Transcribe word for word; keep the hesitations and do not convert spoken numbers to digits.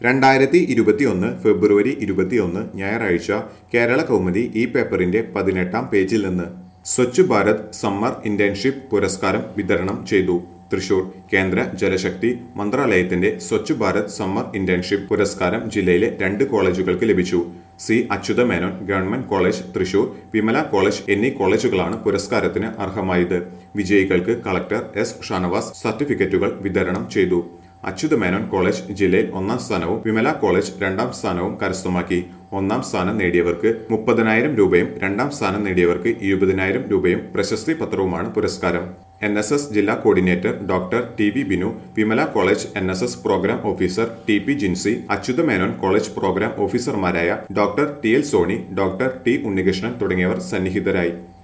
രണ്ടായിരത്തി ഇരുപത്തിയൊന്ന് ഫെബ്രുവരി ഇരുപത്തിയൊന്ന് ഞായറാഴ്ച കേരള കൗമുദി ഈ പേപ്പറിന്റെ പതിനെട്ടാം പേജിൽ നിന്ന് സ്വച്ഛ് ഭാരത് സമ്മർ ഇന്റേൺഷിപ്പ് പുരസ്കാരം വിതരണം ചെയ്തു. തൃശൂർ കേന്ദ്ര ജലശക്തി മന്ത്രാലയത്തിന്റെ സ്വച്ഛ് ഭാരത് സമ്മർ ഇന്റേൺഷിപ്പ് പുരസ്കാരം ജില്ലയിലെ രണ്ട് കോളേജുകൾക്ക് ലഭിച്ചു. C Achutha Menon government college Thrissur, Vimala college എന്നീ കോളേജുകളാണ് പുരസ്കാരത്തിന് അർഹമായത്. വിജയികൾക്ക് കളക്ടർ എസ് ഷാനവാസ് സർട്ടിഫിക്കറ്റുകൾ വിതരണം ചെയ്തു. അച്യുത മേനോൻ കോളേജ് ജില്ലയിൽ ഒന്നാം സ്ഥാനവും വിമല കോളേജ് രണ്ടാം സ്ഥാനവും കരസ്ഥമാക്കി. ഒന്നാം സ്ഥാനം നേടിയവർക്ക് മുപ്പതിനായിരം രൂപയും രണ്ടാം സ്ഥാനം നേടിയവർക്ക് ഇരുപതിനായിരം രൂപയും പ്രശസ്തി പത്രവുമാണ് പുരസ്കാരം. എൻ എസ് എസ് ജില്ലാ coordinator doctor T V Binu, Vimala college N S S program officer T P Jincy, Achutha Menon college program ഓഫീസർമാരായ doctor T L Soni, doctor T Unnikrishnan തുടങ്ങിയവർ സന്നിഹിതരായി.